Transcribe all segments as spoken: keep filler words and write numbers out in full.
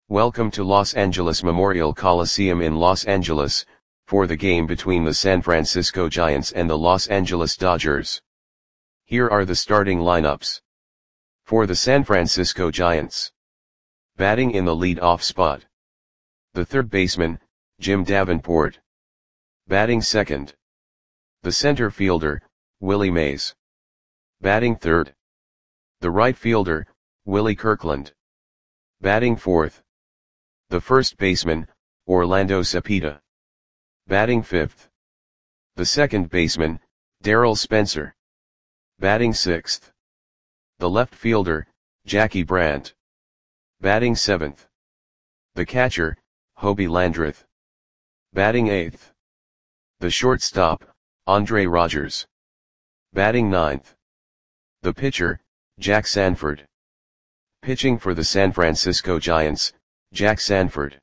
Welcome to Los Angeles Memorial Coliseum in Los Angeles, for the game between the San Francisco Giants and the Los Angeles Dodgers. Here are the starting lineups. For the San Francisco Giants. Batting in the lead-off spot. The third baseman, Jim Davenport. Batting second. The center fielder, Willie Mays. Batting third. The right fielder, Willie Kirkland. Batting fourth. The first baseman, Orlando Cepeda. Batting fifth. The second baseman, Darryl Spencer. Batting sixth. The left fielder, Jackie Brandt. Batting seventh. The catcher, Hobie Landreth. Batting eighth. The shortstop, Andre Rogers. Batting ninth. The pitcher, Jack Sanford. Pitching for the San Francisco Giants, Jack Sanford.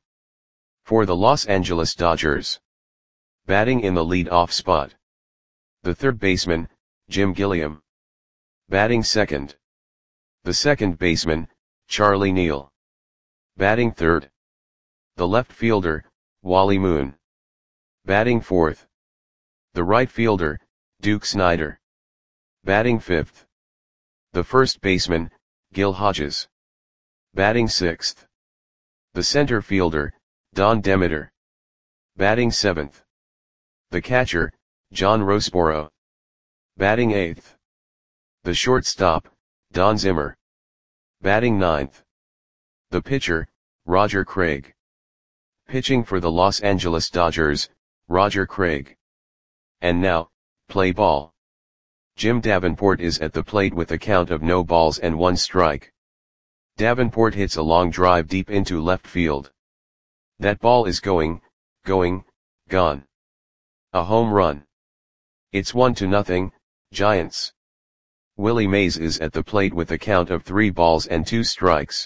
For the Los Angeles Dodgers. Batting in the lead-off spot. The third baseman, Jim Gilliam. Batting second. The second baseman, Charlie Neal. Batting third. The left fielder, Wally Moon. Batting fourth. The right fielder, Duke Snider. Batting fifth. The first baseman, Gil Hodges. Batting sixth. The center fielder, Don Demeter. Batting seventh. The catcher, John Roseboro. Batting eighth. The shortstop, Don Zimmer. Batting ninth. The pitcher, Roger Craig. Pitching for the Los Angeles Dodgers, Roger Craig. And now, play ball. Jim Davenport is at the plate with a count of no balls and one strike. Davenport hits a long drive deep into left field. That ball is going, going, gone. A home run. It's one to nothing, Giants. Willie Mays is at the plate with a count of three balls and two strikes.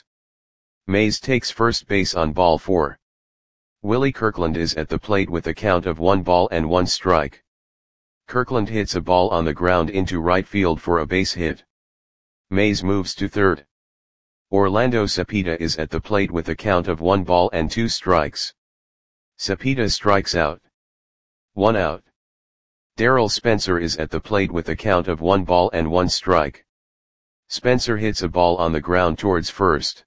Mays takes first base on ball four. Willie Kirkland is at the plate with a count of one ball and one strike. Kirkland hits a ball on the ground into right field for a base hit. Mays moves to third. Orlando Cepeda is at the plate with a count of one ball and two strikes. Cepeda strikes out. One out. Darryl Spencer is at the plate with a count of one ball and one strike. Spencer hits a ball on the ground towards first.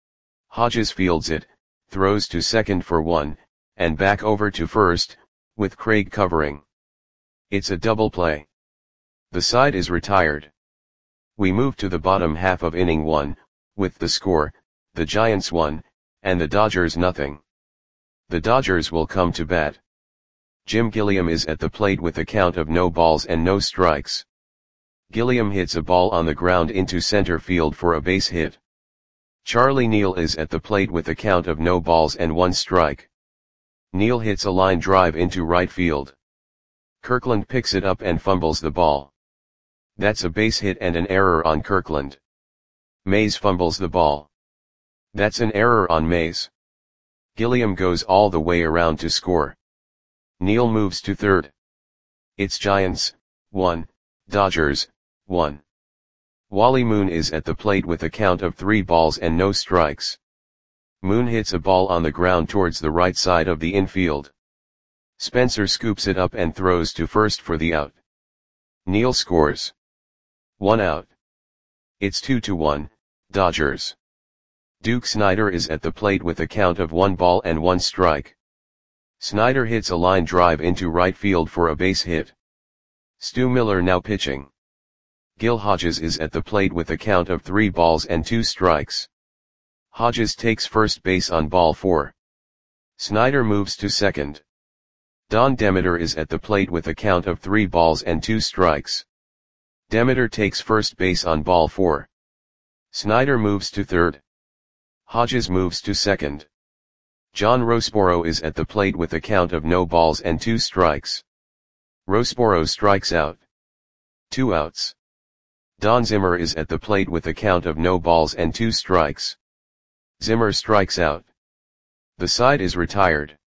Hodges fields it, throws to second for one, and back over to first, with Craig covering. It's a double play. The side is retired. We move to the bottom half of inning one, with the score, the Giants one, and the Dodgers nothing. The Dodgers will come to bat. Jim Gilliam is at the plate with a count of no balls and no strikes. Gilliam hits a ball on the ground into center field for a base hit. Charlie Neal is at the plate with a count of no balls and one strike. Neal hits a line drive into right field. Kirkland picks it up and fumbles the ball. That's a base hit and an error on Kirkland. Mays fumbles the ball. That's an error on Mays. Gilliam goes all the way around to score. Neal moves to third. It's Giants, one, Dodgers, one. Wally Moon is at the plate with a count of three balls and no strikes. Moon hits a ball on the ground towards the right side of the infield. Spencer scoops it up and throws to first for the out. Neal scores. One out. It's two to one, Dodgers. Duke Snider is at the plate with a count of one ball and one strike. Snider hits a line drive into right field for a base hit. Stu Miller now pitching. Gil Hodges is at the plate with a count of three balls and two strikes. Hodges takes first base on ball four. Snider moves to second. Don Demeter is at the plate with a count of three balls and two strikes. Demeter takes first base on ball four. Snider moves to third. Hodges moves to second. John Roseboro is at the plate with a count of no balls and two strikes. Roseboro strikes out. Two outs. Don Zimmer is at the plate with a count of no balls and two strikes. Zimmer strikes out. The side is retired.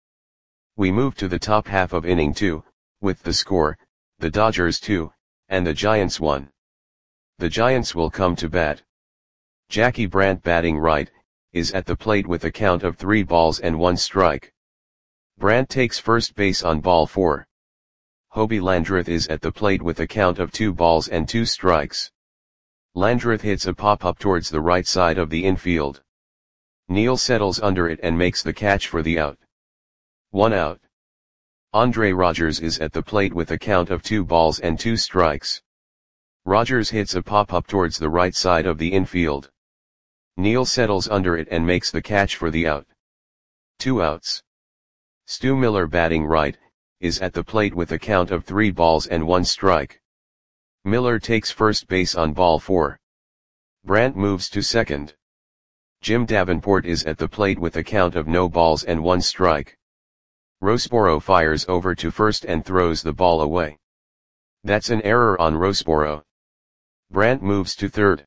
We move to the top half of inning two, with the score, the Dodgers two, and the Giants one. The Giants will come to bat. Jackie Brandt batting right, is at the plate with a count of three balls and one strike. Brandt takes first base on ball four. Hobie Landreth is at the plate with a count of two balls and two strikes. Landreth hits a pop-up towards the right side of the infield. Neal settles under it and makes the catch for the out. One out. Andre Rogers is at the plate with a count of two balls and two strikes. Rogers hits a pop-up towards the right side of the infield. Neal settles under it and makes the catch for the out. Two outs. Stu Miller, batting right, is at the plate with a count of three balls and one strike. Miller takes first base on ball four. Brandt moves to second. Jim Davenport is at the plate with a count of no balls and one strike. Roseboro fires over to first and throws the ball away. That's an error on Roseboro. Brandt moves to third.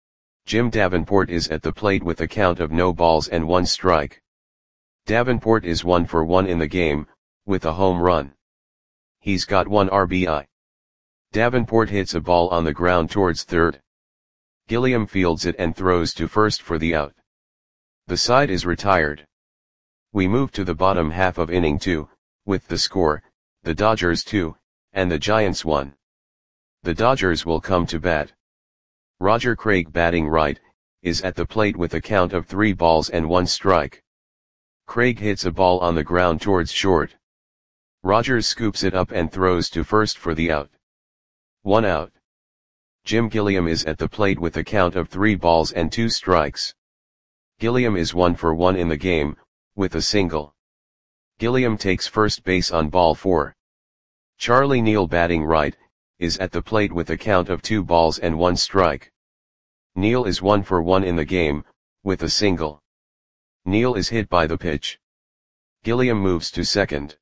Jim Davenport is at the plate with a count of no balls and one strike. Davenport is one for one in the game, with a home run. He's got one R B I. Davenport hits a ball on the ground towards third. Gilliam fields it and throws to first for the out. The side is retired. We move to the bottom half of inning two, with the score, the Dodgers two, and the Giants one. The Dodgers will come to bat. Roger Craig, batting right, is at the plate with a count of three balls and one strike. Craig hits a ball on the ground towards short. Rogers scoops it up and throws to first for the out. One out. Jim Gilliam is at the plate with a count of three balls and two strikes. Gilliam is one for one in the game, with a single. Gilliam takes first base on ball four. Charlie Neal, batting right, is at the plate with a count of two balls and one strike. Neal is one for one in the game, with a single. Neal is hit by the pitch. Gilliam moves to second.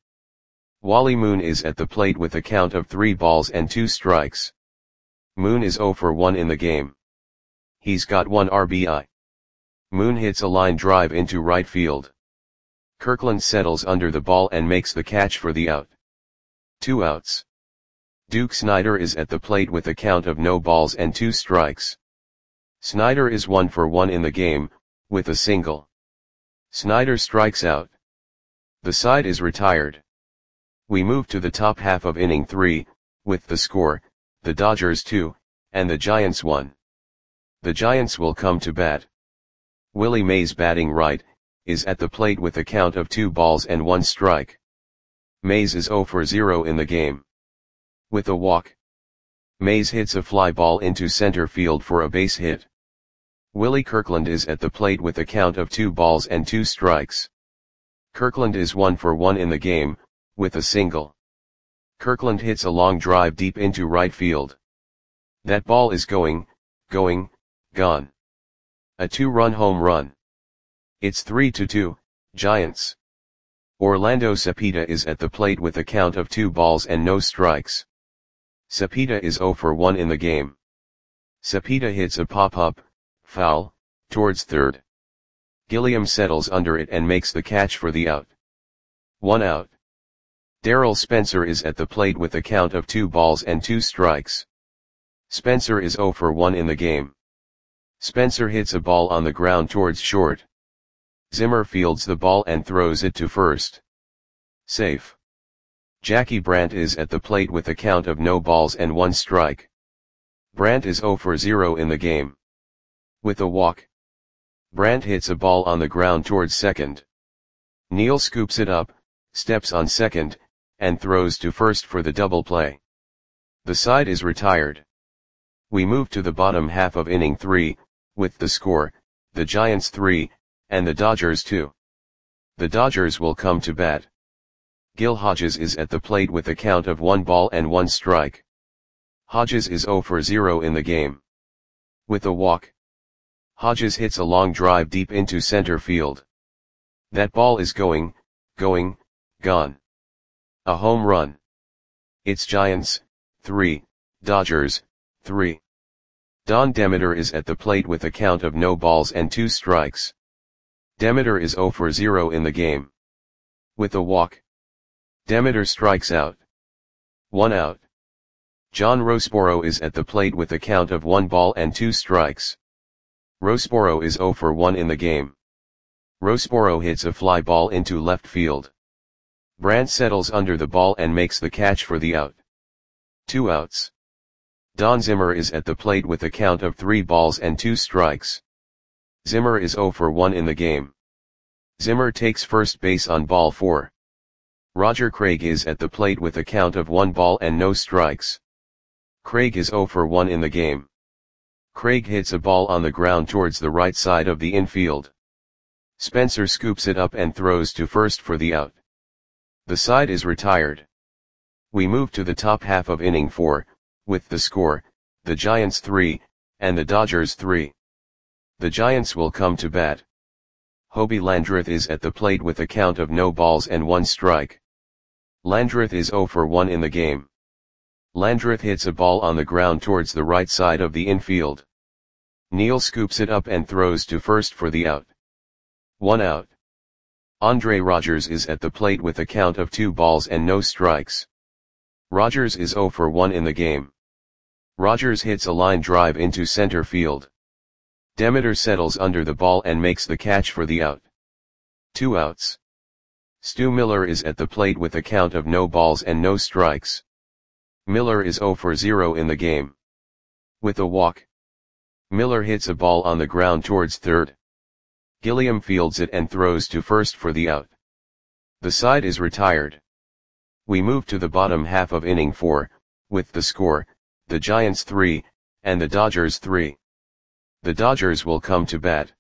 Wally Moon is at the plate with a count of three balls and two strikes. Moon is zero for one in the game. He's got one R B I. Moon hits a line drive into right field. Kirkland settles under the ball and makes the catch for the out. Two outs. Duke Snider is at the plate with a count of no balls and two strikes. Snider is one for one in the game, with a single. Snider strikes out. The side is retired. We move to the top half of inning three, with the score, the Dodgers two, and the Giants one. The Giants will come to bat. Willie Mays, batting right, is at the plate with a count of two balls and one strike. Mays is zero for zero in the game. With a walk. Mays hits a fly ball into center field for a base hit. Willie Kirkland is at the plate with a count of two balls and two strikes. Kirkland is one for one in the game, with a single. Kirkland hits a long drive deep into right field. That ball is going, going, gone. A two-run home run. It's three to two, Giants. Orlando Cepeda is at the plate with a count of two balls and no strikes. Cepeda is zero for one in the game. Cepeda hits a pop-up, foul, towards third. Gilliam settles under it and makes the catch for the out. One out. Darrell Spencer is at the plate with a count of two balls and two strikes. Spencer is zero for one in the game. Spencer hits a ball on the ground towards short. Zimmer fields the ball and throws it to first. Safe. Jackie Brandt is at the plate with a count of no balls and one strike. Brandt is zero for zero in the game. With a walk. Brandt hits a ball on the ground towards second. Neal scoops it up, steps on second, and throws to first for the double play. The side is retired. We move to the bottom half of inning three, with the score, the Giants three, and the Dodgers two. The Dodgers will come to bat. Gil Hodges is at the plate with a count of one ball and one strike. Hodges is zero for zero in the game. With a walk. Hodges hits a long drive deep into center field. That ball is going, going, gone. A home run. It's Giants, three, Dodgers, three. Don Demeter is at the plate with a count of no balls and two strikes. Demeter is zero for zero in the game. With a walk. Demeter strikes out. One out. John Roseboro is at the plate with a count of one ball and two strikes. Roseboro is zero for one in the game. Rosboro hits a fly ball into left field. Brandt settles under the ball and makes the catch for the out. Two outs. Don Zimmer is at the plate with a count of three balls and two strikes. Zimmer is oh for one in the game. Zimmer takes first base on ball four. Roger Craig is at the plate with a count of one ball and no strikes. Craig is oh for one in the game. Craig hits a ball on the ground towards the right side of the infield. Spencer scoops it up and throws to first for the out. The side is retired. We move to the top half of inning four, with the score, the Giants three, and the Dodgers three. The Giants will come to bat. Hobie Landreth is at the plate with a count of no balls and one strike. Landreth is oh for one in the game. Landreth hits a ball on the ground towards the right side of the infield. Neal scoops it up and throws to first for the out. One out. Andre Rogers is at the plate with a count of two balls and no strikes. Rogers is oh for one in the game. Rogers hits a line drive into center field. Demeter settles under the ball and makes the catch for the out. Two outs. Stu Miller is at the plate with a count of no balls and no strikes. Miller is oh for zero in the game. With a walk. Miller hits a ball on the ground towards third. Gilliam fields it and throws to first for the out. The side is retired. We move to the bottom half of inning four, with the score, the Giants three, and the Dodgers three. The Dodgers will come to bat.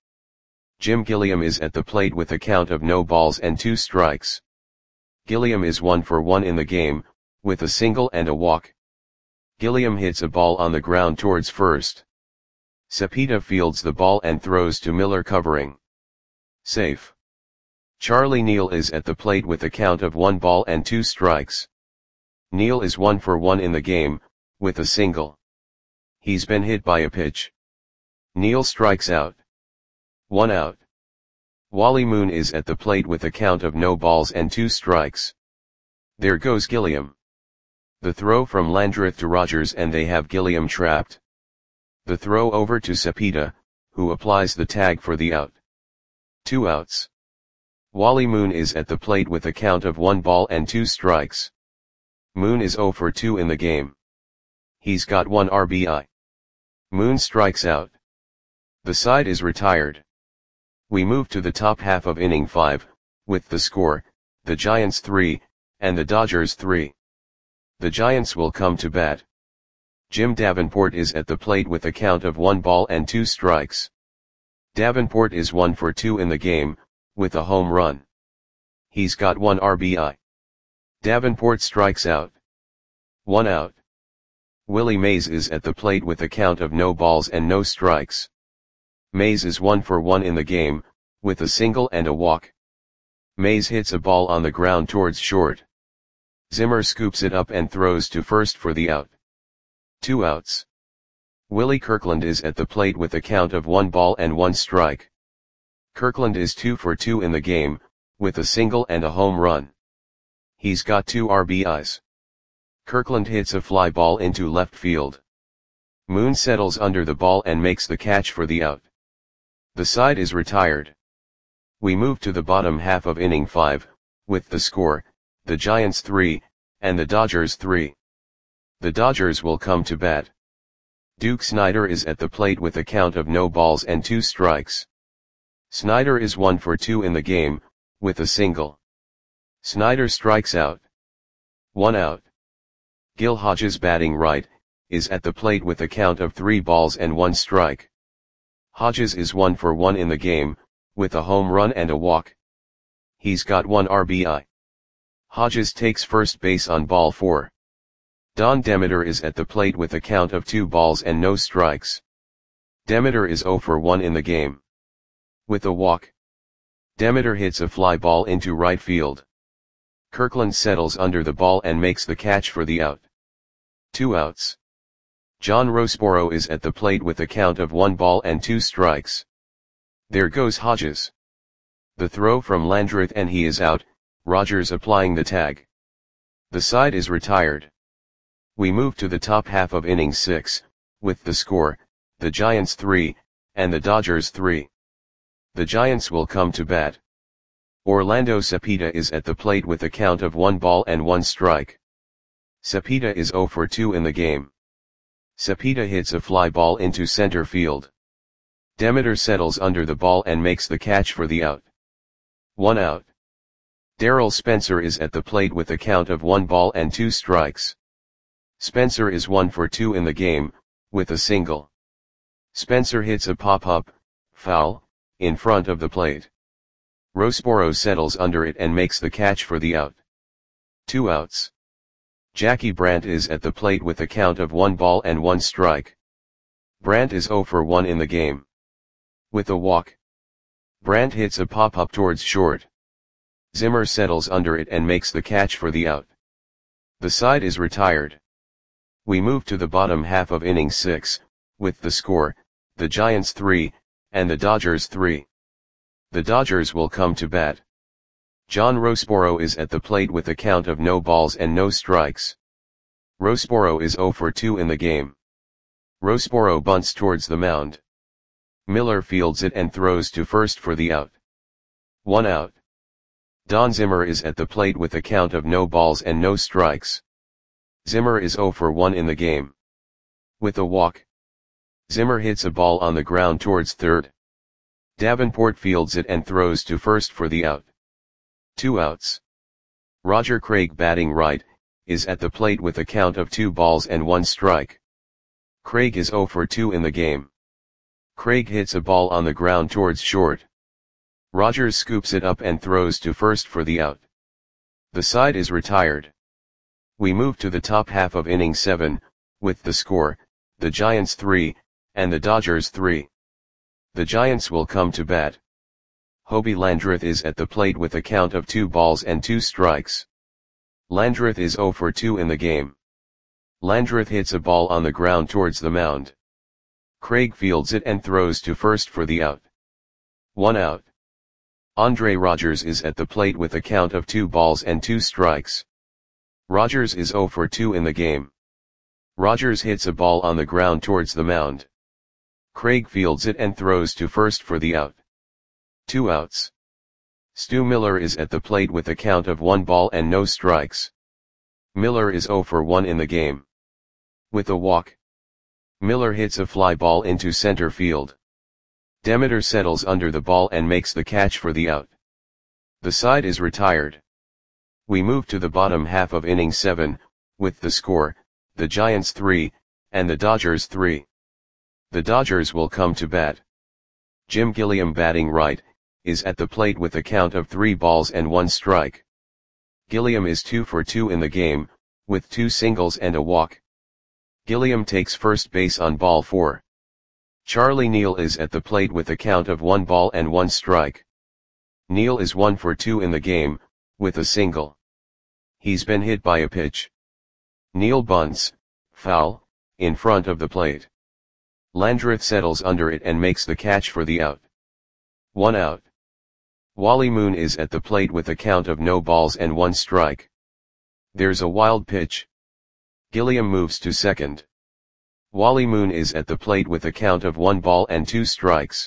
Jim Gilliam is at the plate with a count of no balls and two strikes. Gilliam is one for one in the game, with a single and a walk. Gilliam hits a ball on the ground towards first. Cepeda fields the ball and throws to Miller covering. Safe. Charlie Neal is at the plate with a count of one ball and two strikes. Neal is one for one in the game, with a single. He's been hit by a pitch. Neal strikes out. One out. Wally Moon is at the plate with a count of no balls and two strikes. There goes Gilliam. The throw from Landreth to Rogers and they have Gilliam trapped. The throw over to Cepeda, who applies the tag for the out. Two outs. Wally Moon is at the plate with a count of one ball and two strikes. Moon is oh for two in the game. He's got one R B I. Moon strikes out. The side is retired. We move to the top half of inning five, with the score, the Giants three, and the Dodgers three. The Giants will come to bat. Jim Davenport is at the plate with a count of one ball and two strikes. Davenport is one for two in the game, with a home run. He's got one R B I. Davenport strikes out. One out. Willie Mays is at the plate with a count of no balls and no strikes. Mays is one for one in the game, with a single and a walk. Mays hits a ball on the ground towards short. Zimmer scoops it up and throws to first for the out. Two outs. Willie Kirkland is at the plate with a count of one ball and one strike. Kirkland is two for two in the game, with a single and a home run. He's got two R B Is. Kirkland hits a fly ball into left field. Moon settles under the ball and makes the catch for the out. The side is retired. We move to the bottom half of inning five, with the score, the Giants three, and the Dodgers three. The Dodgers will come to bat. Duke Snider is at the plate with a count of no balls and two strikes. Snider is one for two in the game, with a single. Snider strikes out. One out. Gil Hodges, batting right, is at the plate with a count of three balls and one strike. Hodges is one for one in the game, with a home run and a walk. He's got one R B I. Hodges takes first base on ball four. Don Demeter is at the plate with a count of two balls and no strikes. Demeter is oh for one in the game. With a walk. Demeter hits a fly ball into right field. Kirkland settles under the ball and makes the catch for the out. Two outs. John Rosboro is at the plate with a count of one ball and two strikes. There goes Hodges. The throw from Landreth and he is out, Rogers applying the tag. The side is retired. We move to the top half of inning six, with the score, the Giants three, and the Dodgers three. The Giants will come to bat. Orlando Cepeda is at the plate with a count of one ball and one strike. Cepeda is zero for two in the game. Cepeda hits a fly ball into center field. Demeter settles under the ball and makes the catch for the out. One out. Darrell Spencer is at the plate with a count of one ball and two strikes. Spencer is one for two in the game, with a single. Spencer hits a pop-up, foul, in front of the plate. Rossboro settles under it and makes the catch for the out. Two outs. Jackie Brandt is at the plate with a count of one ball and one strike. Brandt is zero for one in the game. With a walk. Brandt hits a pop-up towards short. Zimmer settles under it and makes the catch for the out. The side is retired. We move to the bottom half of inning six, with the score, the Giants three, and the Dodgers three. The Dodgers will come to bat. John Rossboro is at the plate with a count of no balls and no strikes. Rossboro is zero for two in the game. Rossboro bunts towards the mound. Miller fields it and throws to first for the out. One out. Don Zimmer is at the plate with a count of no balls and no strikes. Zimmer is zero for one in the game. With a walk. Zimmer hits a ball on the ground towards third. Davenport fields it and throws to first for the out. Two outs. Roger Craig, batting right, is at the plate with a count of two balls and one strike. Craig is zero for two in the game. Craig hits a ball on the ground towards short. Rogers scoops it up and throws to first for the out. The side is retired. We move to the top half of inning seven, with the score, the Giants three, and the Dodgers three. The Giants will come to bat. Hobie Landreth is at the plate with a count of two balls and two strikes. Landreth is zero for two in the game. Landreth hits a ball on the ground towards the mound. Craig fields it and throws to first for the out. One out. Andre Rogers is at the plate with a count of two balls and two strikes. Rogers is zero for two in the game. Rogers hits a ball on the ground towards the mound. Craig fields it and throws to first for the out. Two outs. Stu Miller is at the plate with a count of one ball and no strikes. Miller is zero for one in the game. With a walk. Miller hits a fly ball into center field. Demeter settles under the ball and makes the catch for the out. The side is retired. We move to the bottom half of inning seven, with the score, the Giants three, and the Dodgers three. The Dodgers will come to bat. Jim Gilliam, batting right, is at the plate with a count of three balls and one strike. Gilliam is two for two in the game, with two singles and a walk. Gilliam takes first base on ball four. Charlie Neal is at the plate with a count of one ball and one strike. Neal is one for two in the game, with a single. He's been hit by a pitch. Neal bunts, foul, in front of the plate. Landreth settles under it and makes the catch for the out. One out. Wally Moon is at the plate with a count of no balls and one strike. There's a wild pitch. Gilliam moves to second. Wally Moon is at the plate with a count of one ball and two strikes.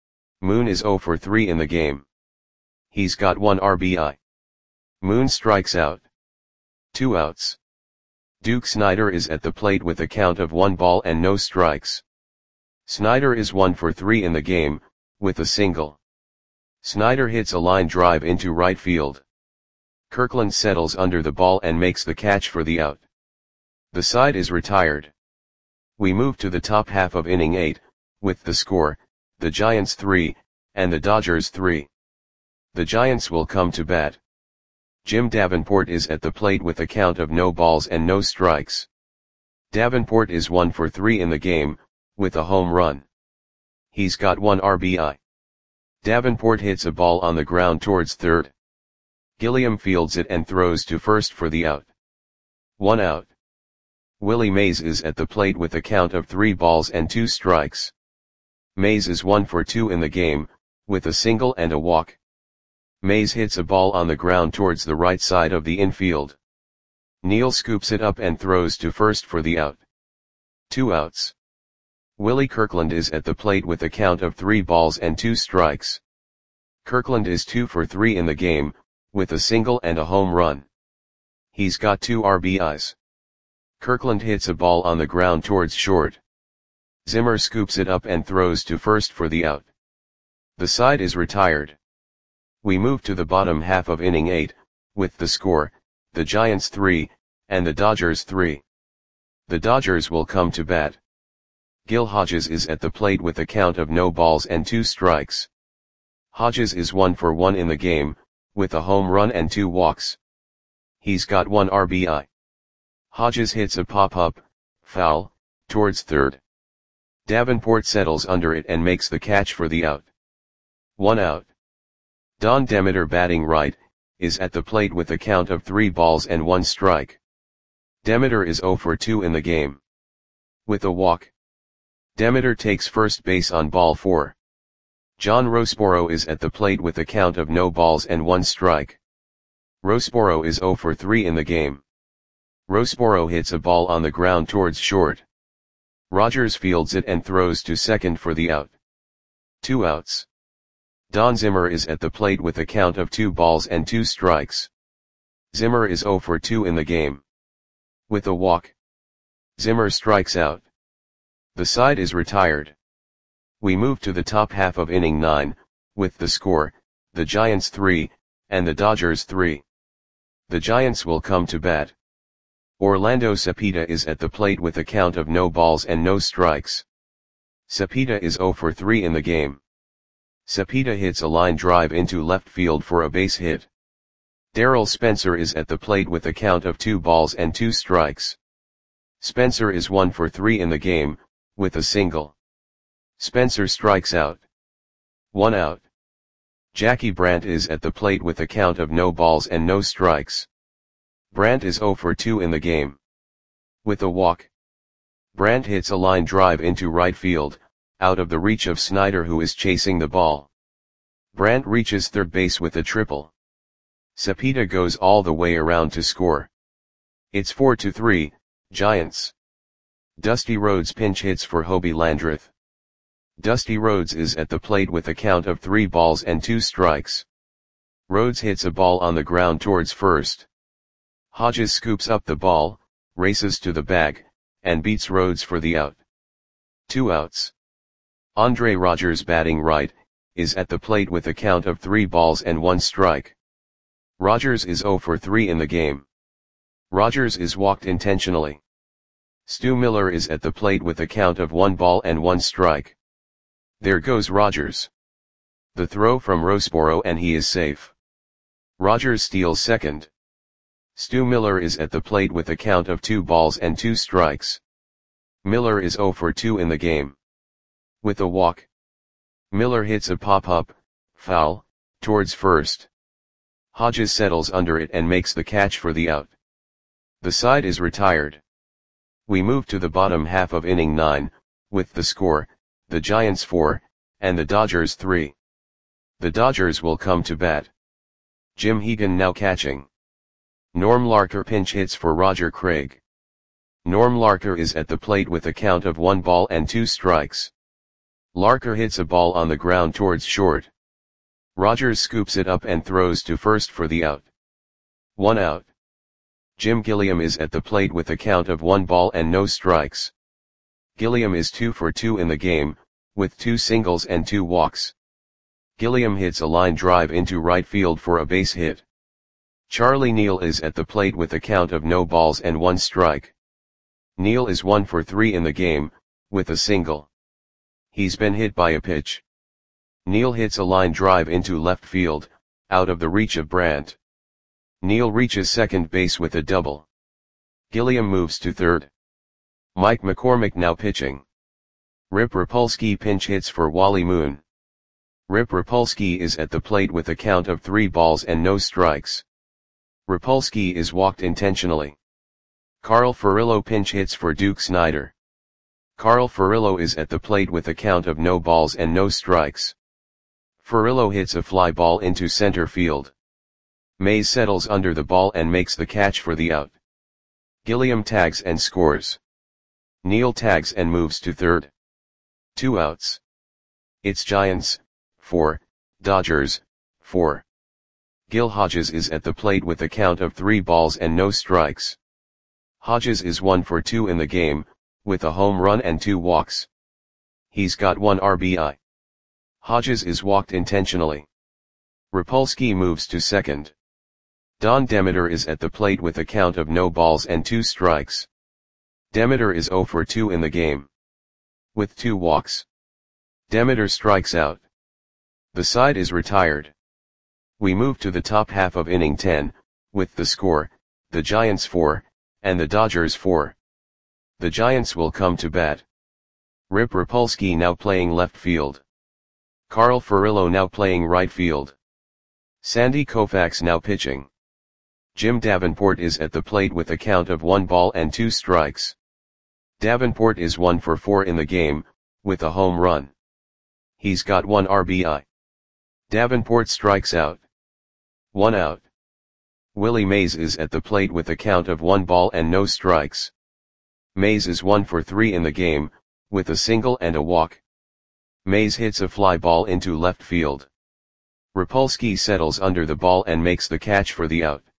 Moon is zero for three in the game. He's got one R B I. Moon strikes out. Two outs. Duke Snider is at the plate with a count of one ball and no strikes. Snider is one for three in the game, with a single. Snider hits a line drive into right field. Kirkland settles under the ball and makes the catch for the out. The side is retired. We move to the top half of inning eight, with the score, the Giants three, and the Dodgers three. The Giants will come to bat. Jim Davenport is at the plate with a count of no balls and no strikes. Davenport is one for three in the game, with a home run. He's got one R B I. Davenport hits a ball on the ground towards third. Gilliam fields it and throws to first for the out. One out. Willie Mays is at the plate with a count of three balls and two strikes. Mays is one for two in the game, with a single and a walk. Mays hits a ball on the ground towards the right side of the infield. Neal scoops it up and throws to first for the out. Two outs. Willie Kirkland is at the plate with a count of three balls and two strikes. Kirkland is two for three in the game, with a single and a home run. He's got two R B Is. Kirkland hits a ball on the ground towards short. Zimmer scoops it up and throws to first for the out. The side is retired. We move to the bottom half of inning eight, with the score, the Giants three, and the Dodgers three. The Dodgers will come to bat. Gil Hodges is at the plate with a count of no balls and two strikes. Hodges is one for one in the game, with a home run and two walks. He's got one R B I. Hodges hits a pop-up, foul, towards third. Davenport settles under it and makes the catch for the out. One out. Don Demeter, batting right, is at the plate with a count of three balls and one strike. Demeter is zero for two in the game. With a walk. Demeter takes first base on ball four. John Roseboro is at the plate with a count of no balls and one strike. Roseboro is zero for three in the game. Roseboro hits a ball on the ground towards short. Rogers fields it and throws to second for the out. Two outs. Don Zimmer is at the plate with a count of two balls and two strikes. Zimmer is zero for two in the game. With a walk. Zimmer strikes out. The side is retired. We move to the top half of inning nine, with the score, the Giants three, and the Dodgers three. The Giants will come to bat. Orlando Cepeda is at the plate with a count of no balls and no strikes. Cepeda is zero for three in the game. Cepeda hits a line drive into left field for a base hit. Darrell Spencer is at the plate with a count of two balls and two strikes. Spencer is one for three in the game, with a single. Spencer strikes out. One out. Jackie Brandt is at the plate with a count of no balls and no strikes. Brandt is zero for two in the game. With a walk. Brandt hits a line drive into right field, out of the reach of Snyder, who is chasing the ball. Brandt reaches third base with a triple. Cepeda goes all the way around to score. It's four to three, Giants. Dusty Rhodes pinch hits for Hobie Landreth. Dusty Rhodes is at the plate with a count of three balls and two strikes. Rhodes hits a ball on the ground towards first. Hodges scoops up the ball, races to the bag, and beats Rhodes for the out. Two outs. Andre Rogers, batting right, is at the plate with a count of three balls and one strike. Rogers is zero for three in the game. Rogers is walked intentionally. Stu Miller is at the plate with a count of one ball and one strike. There goes Rogers. The throw from Roseboro and he is safe. Rogers steals second. Stu Miller is at the plate with a count of two balls and two strikes. Miller is zero for two in the game. With a walk. Miller hits a pop-up, foul, towards first. Hodges settles under it and makes the catch for the out. The side is retired. We move to the bottom half of inning nine, with the score, the Giants four, and the Dodgers three. The Dodgers will come to bat. Jim Hegan now catching. Norm Larker pinch hits for Roger Craig. Norm Larker is at the plate with a count of one ball and two strikes. Larker hits a ball on the ground towards short. Rogers scoops it up and throws to first for the out. One out. Jim Gilliam is at the plate with a count of one ball and no strikes. Gilliam is two for two in the game, with two singles and two walks. Gilliam hits a line drive into right field for a base hit. Charlie Neal is at the plate with a count of no balls and one strike. Neal is one for three in the game, with a single. He's been hit by a pitch. Neal hits a line drive into left field, out of the reach of Brandt. Neal reaches second base with a double. Gilliam moves to third. Mike McCormick now pitching. Rip Rapolsky pinch hits for Wally Moon. Rip Rapolsky is at the plate with a count of three balls and no strikes. Rapolsky is walked intentionally. Carl Furillo pinch hits for Duke Snyder. Carl Furillo is at the plate with a count of no balls and no strikes. Furillo hits a fly ball into center field. Mays settles under the ball and makes the catch for the out. Gilliam tags and scores. Neal tags and moves to third. Two outs. It's Giants, four, Dodgers, four. Gil Hodges is at the plate with a count of three balls and no strikes. Hodges is one for two in the game, with a home run and two walks. He's got one R B I. Hodges is walked intentionally. Rapolsky moves to second. Don Demeter is at the plate with a count of no balls and two strikes. Demeter is zero for two in the game, with two walks. Demeter strikes out. The side is retired. We move to the top half of inning ten, with the score, the Giants four, and the Dodgers four. The Giants will come to bat. Rip Rapolsky now playing left field. Carl Furillo now playing right field. Sandy Koufax now pitching. Jim Davenport is at the plate with a count of one ball and two strikes. Davenport is one for four in the game, with a home run. He's got one R B I. Davenport strikes out. One out. Willie Mays is at the plate with a count of one ball and no strikes. Mays is one for three in the game, with a single and a walk. Mays hits a fly ball into left field. Rapolsky settles under the ball and makes the catch for the out.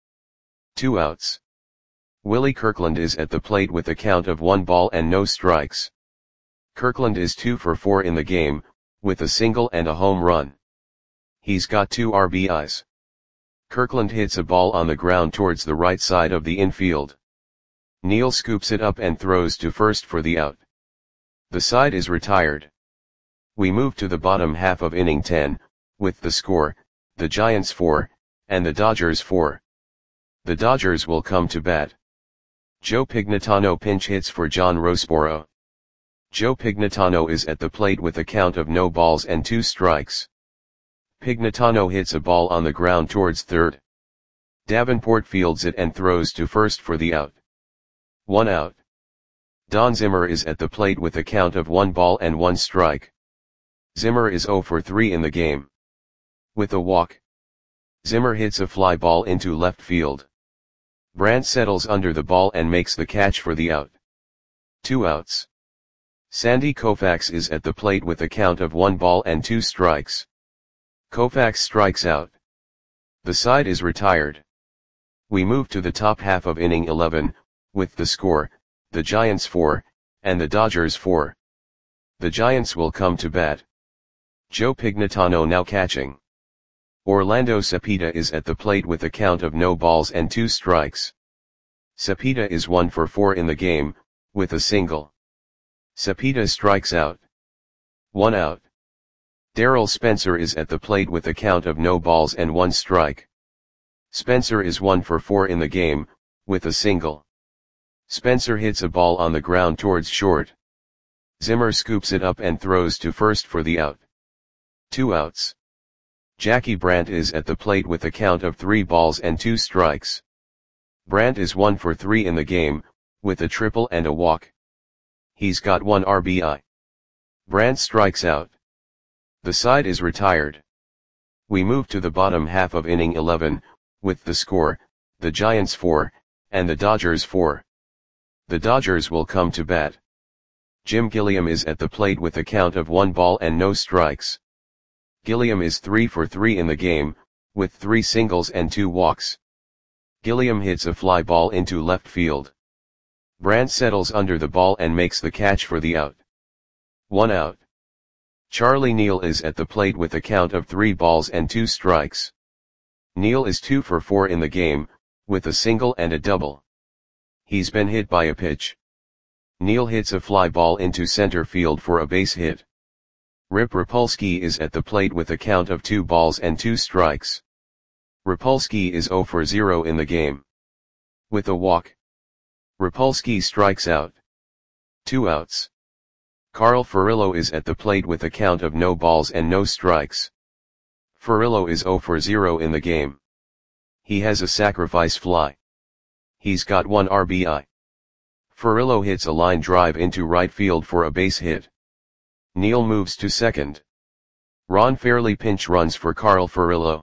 Two outs. Willie Kirkland is at the plate with a count of one ball and no strikes. Kirkland is two for four in the game, with a single and a home run. He's got two R B Is. Kirkland hits a ball on the ground towards the right side of the infield. Neal scoops it up and throws to first for the out. The side is retired. We move to the bottom half of inning ten, with the score, the Giants four, and the Dodgers four. The Dodgers will come to bat. Joe Pignatano pinch hits for John Roseboro. Joe Pignatano is at the plate with a count of no balls and two strikes. Pignatano hits a ball on the ground towards third. Davenport fields it and throws to first for the out. One out. Don Zimmer is at the plate with a count of one ball and one strike. Zimmer is zero for three in the game, with a walk. Zimmer hits a fly ball into left field. Brandt settles under the ball and makes the catch for the out. Two outs. Sandy Koufax is at the plate with a count of one ball and two strikes. Koufax strikes out. The side is retired. We move to the top half of inning eleven, with the score, the Giants four, and the Dodgers four. The Giants will come to bat. Joe Pignatano now catching. Orlando Cepeda is at the plate with a count of no balls and two strikes. Cepeda is one for four in the game, with a single. Cepeda strikes out. One out. Darrell Spencer is at the plate with a count of no balls and one strike. Spencer is one for four in the game, with a single. Spencer hits a ball on the ground towards short. Zimmer scoops it up and throws to first for the out. Two outs. Jackie Brandt is at the plate with a count of three balls and two strikes. Brandt is one for three in the game, with a triple and a walk. He's got one R B I. Brandt strikes out. The side is retired. We move to the bottom half of inning eleven, with the score, the Giants four, and the Dodgers four. The Dodgers will come to bat. Jim Gilliam is at the plate with a count of one ball and no strikes. Gilliam is three for three in the game, with three singles and two walks. Gilliam hits a fly ball into left field. Brandt settles under the ball and makes the catch for the out. One out. Charlie Neal is at the plate with a count of three balls and two strikes. Neal is two for four in the game, with a single and a double. He's been hit by a pitch. Neal hits a fly ball into center field for a base hit. Rip Rapolsky is at the plate with a count of two balls and two strikes. Rapolsky is zero for zero in the game, with a walk. Rapolsky strikes out. Two outs. Carl Furillo is at the plate with a count of no balls and no strikes. Furillo is zero for zero in the game. He has a sacrifice fly. He's got one R B I. Furillo hits a line drive into right field for a base hit. Neal moves to second. Ron Fairley pinch runs for Carl Furillo.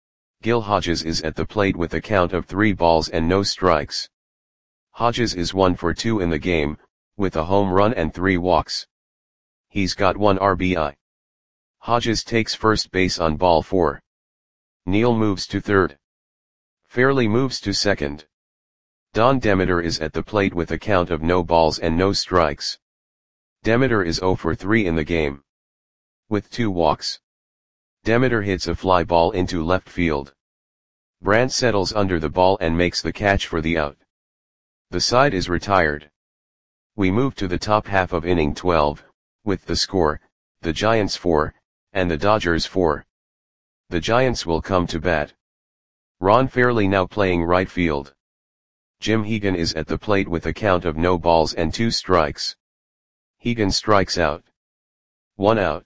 Gil Hodges is at the plate with a count of three balls and no strikes. Hodges is one for two in the game, with a home run and three walks. He's got one R B I. Hodges takes first base on ball four. Neil moves to third. Fairley moves to second. Don Demeter is at the plate with a count of no balls and no strikes. Demeter is zero for three in the game. With two walks. Demeter hits a fly ball into left field. Brandt settles under the ball and makes the catch for the out. The side is retired. We move to the top half of inning twelve, with the score, the Giants four, and the Dodgers four. The Giants will come to bat. Ron Fairley now playing right field. Jim Hegan is at the plate with a count of no balls and two strikes. Hegan strikes out. One out.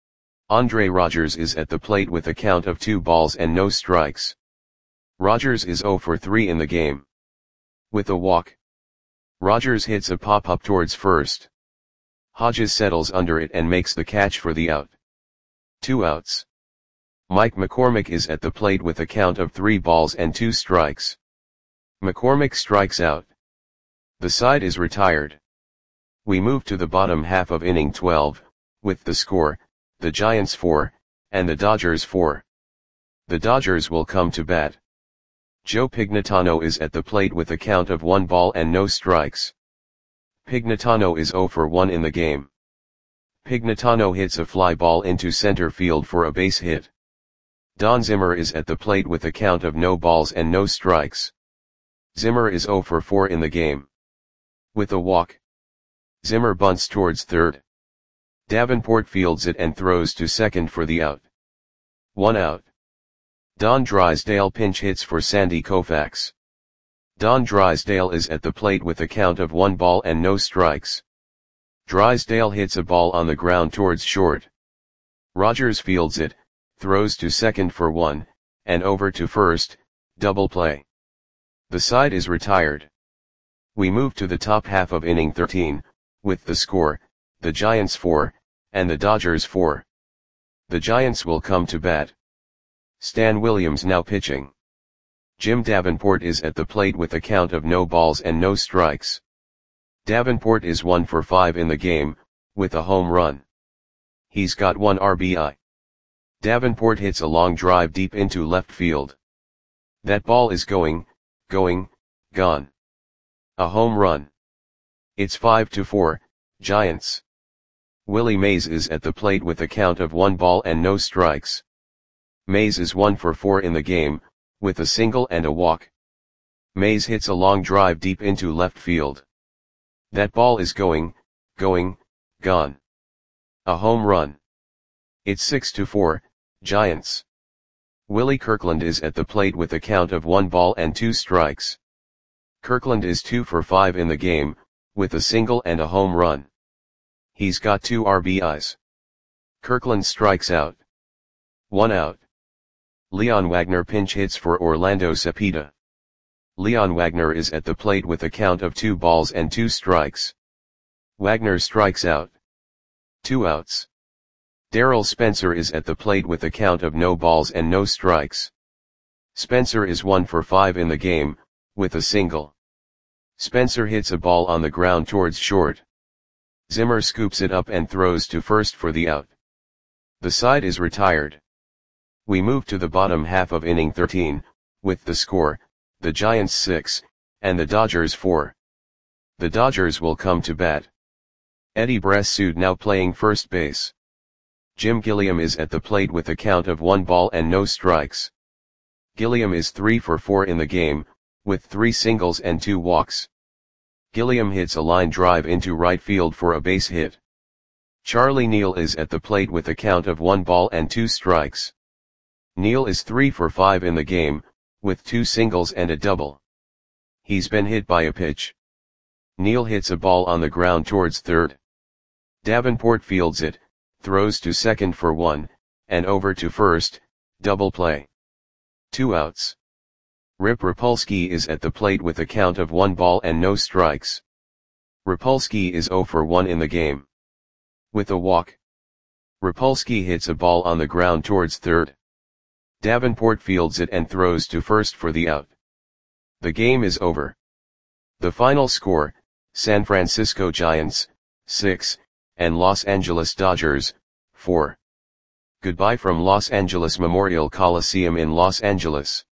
Andre Rogers is at the plate with a count of two balls and no strikes. Rogers is zero for three in the game. With a walk. Rogers hits a pop-up towards first. Hodges settles under it and makes the catch for the out. Two outs. Mike McCormick is at the plate with a count of three balls and two strikes. McCormick strikes out. The side is retired. We move to the bottom half of inning twelve, with the score, the Giants four, and the Dodgers four. The Dodgers will come to bat. Joe Pignatano is at the plate with a count of one ball and no strikes. Pignatano is zero for one in the game. Pignatano hits a fly ball into center field for a base hit. Don Zimmer is at the plate with a count of no balls and no strikes. Zimmer is zero for four in the game. With a walk. Zimmer bunts towards third. Davenport fields it and throws to second for the out. One out. Don Drysdale pinch hits for Sandy Koufax. Don Drysdale is at the plate with a count of one ball and no strikes. Drysdale hits a ball on the ground towards short. Rogers fields it, throws to second for one, and over to first, double play. The side is retired. We move to the top half of inning thirteen, with the score, the Giants four, and the Dodgers four. The Giants will come to bat. Stan Williams now pitching. Jim Davenport is at the plate with a count of no balls and no strikes. Davenport is one for five in the game, with a home run. He's got one R B I. Davenport hits a long drive deep into left field. That ball is going, going, gone. A home run. It's five to four, Giants. Willie Mays is at the plate with a count of one ball and no strikes. Mays is one for four in the game, with a single and a walk. Mays hits a long drive deep into left field. That ball is going, going, gone. A home run. It's six to four, Giants. Willie Kirkland is at the plate with a count of one ball and two strikes. Kirkland is two for five in the game, with a single and a home run. He's got two R B Is. Kirkland strikes out. One out. Leon Wagner pinch hits for Orlando Cepeda. Leon Wagner is at the plate with a count of two balls and two strikes. Wagner strikes out. Two outs. Darrell Spencer is at the plate with a count of no balls and no strikes. Spencer is one for five in the game, with a single. Spencer hits a ball on the ground towards short. Zimmer scoops it up and throws to first for the out. The side is retired. We move to the bottom half of inning thirteen, with the score, the Giants six, and the Dodgers four. The Dodgers will come to bat. Eddie Brassoud now playing first base. Jim Gilliam is at the plate with a count of one ball and no strikes. Gilliam is three for four in the game, with three singles and two walks. Gilliam hits a line drive into right field for a base hit. Charlie Neal is at the plate with a count of one ball and two strikes. Neal is three for five in the game, with two singles and a double. He's been hit by a pitch. Neal hits a ball on the ground towards third. Davenport fields it, throws to second for one, and over to first, double play. Two outs. Rip Rapolsky is at the plate with a count of one ball and no strikes. Rapolsky is zero for one in the game. With a walk. Rapolsky hits a ball on the ground towards third. Davenport fields it and throws to first for the out. The game is over. The final score, San Francisco Giants, six, and Los Angeles Dodgers, four. Goodbye from Los Angeles Memorial Coliseum in Los Angeles.